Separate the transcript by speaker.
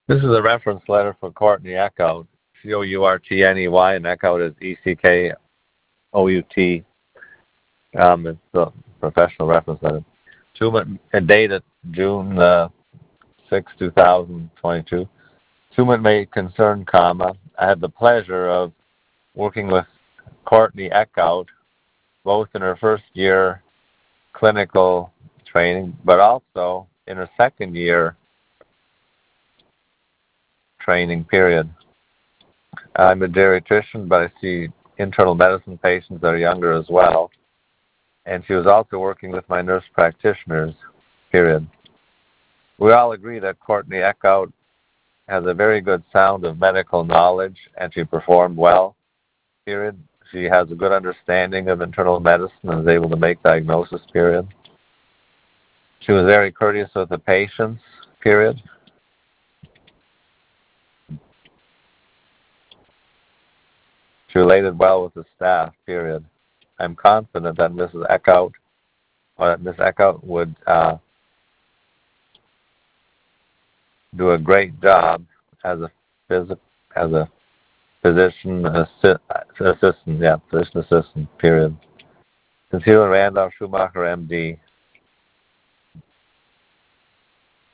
Speaker 1: This is a reference letter for Courtney Eckhout, Courtney, and Eckhout is Eckout. It's the professional reference letter. Dated June 6, 2022. Tumor may concern, I had the pleasure of working with Courtney Eckhout, both in her first year clinical training, but also in her second year training period. I'm a geriatrician, but I see internal medicine patients that are younger as well. And she was also working with my nurse practitioners, period. We all agree that Courtney Eckhout has a very good sound of medical knowledge, and she performed well, period. She has a good understanding of internal medicine and is able to make diagnosis, period. She was very courteous with the patients, period. She related well with the staff, period. I'm confident that Miss Eckhout would do a great job as a physician assistant, period. Concealer Randolph Schumacher, MD,